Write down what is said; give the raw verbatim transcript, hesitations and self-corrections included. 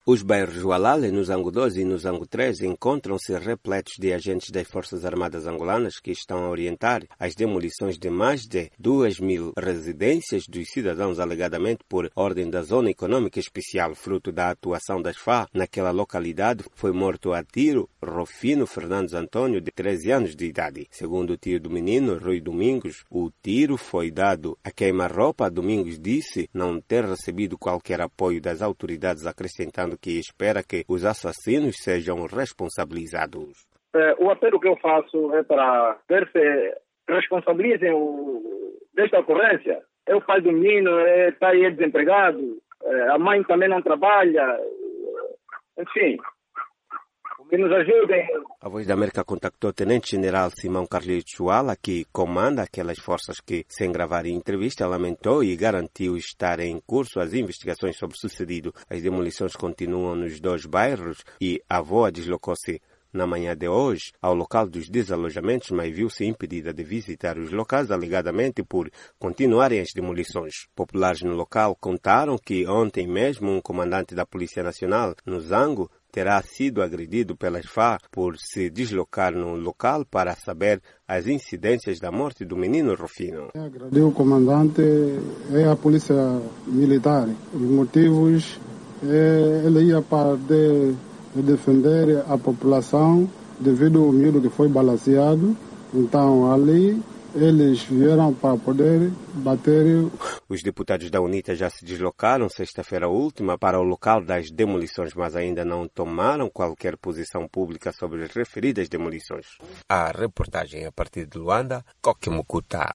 Os bairros Ualale, no Zango doze e no Zango treze encontram-se repletos de agentes das Forças Armadas angolanas que estão a orientar as demolições de mais de duas mil residências dos cidadãos alegadamente por ordem da Zona Econômica Especial. Fruto da atuação das F A R naquela localidade, foi morto a tiro Rofino Fernandes Antônio, de treze anos de idade. Segundo o tio do menino, Rui Domingos, o tiro foi dado a queima-roupa. Domingos disse não ter recebido qualquer apoio das autoridades, acrescentando que espera que os assassinos sejam responsabilizados. É, o apelo que eu faço é para ver se responsabilizem o, desta ocorrência. É o pai do menino, está é, aí desempregado, é, a mãe também não trabalha, enfim, que nos ajudem. A Voz da América contactou o Tenente-General Simão Carlito Chuala, que comanda aquelas forças que, sem gravar entrevista, lamentou e garantiu estar em curso as investigações sobre o sucedido. As demolições continuam nos dois bairros e a V O A deslocou-se na manhã de hoje ao local dos desalojamentos, mas viu-se impedida de visitar os locais, alegadamente por continuarem as demolições. Populares no local contaram que ontem mesmo um comandante da Polícia Nacional, no Zango, terá sido agredido pelas F A R por se deslocar no local para saber as incidências da morte do menino Rufino. Agrediu o comandante é a polícia militar. Os motivos é ele ia para de, de defender a população devido ao miúdo que foi balanceado. Então ali eles vieram para poder bater. Os deputados da UNITA já se deslocaram sexta-feira última para o local das demolições, mas ainda não tomaram qualquer posição pública sobre as referidas demolições. A reportagem a partir de Luanda, Coque Mucuta.